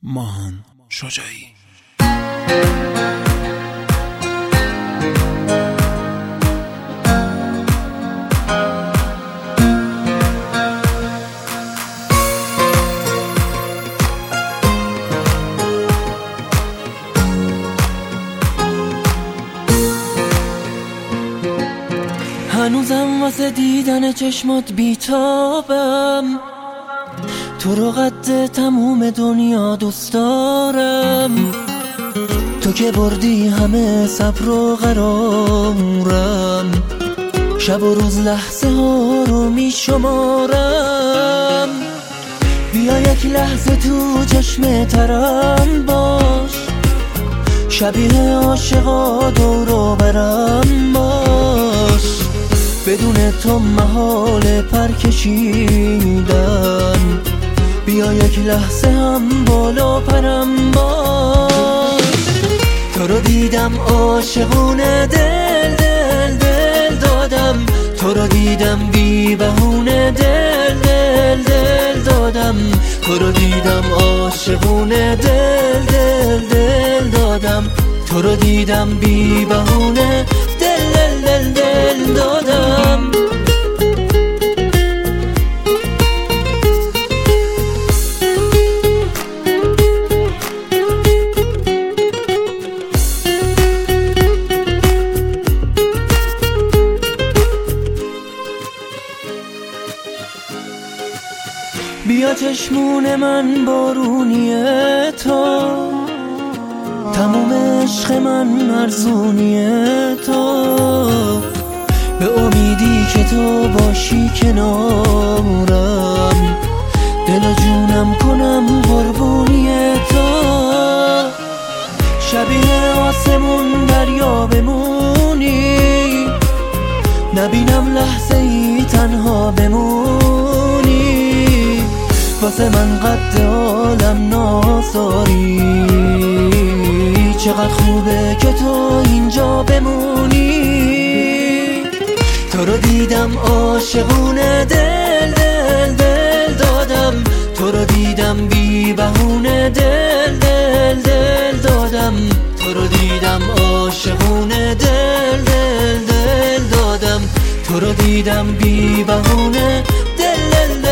ماهان شجاعی. هنوزم واسه دیدن چشمات بیتابم، تو رو قد تموم دنیا دوست دارم. تو که بردی همه صبر و قرارم، شب و روز لحظه ها رو می شمارم. بیا یک لحظه تو چشم ترم باش، شبیه عاشقا دور و برم باش. بدون تو محال پر کشیدن، بیا یک لحظه هم بالا پرم باش. تو رو دیدم عاشقونه دل دل دل دادم، تو رو دیدم بی بهونه دل دل دل دادم. تو رو دیدم عاشقونه دل دل دل دادم، تو رو دیدم بی بهونه دل دل دل دل دادم. بیا چشمون من بارونیه تو، تموم عشق من ارزونیه تو. به امیدی که تو باشی کنارم، دل و جونم کنم قربونی تو. شبیه آسمون دریا بمونی، نبینم لحظه ای تنها بمونی. واسه من قد عالم نازاری، چقدر خوبه که تو اینجا بمونی. تو رو دیدم عاشقونه دل دل دل دادم، تو رو دیدم بی بهونه دل دل دل دادم. تو رو دیدم عاشقونه دل دل دل دادم، تو رو دیدم بی بهونه دل دل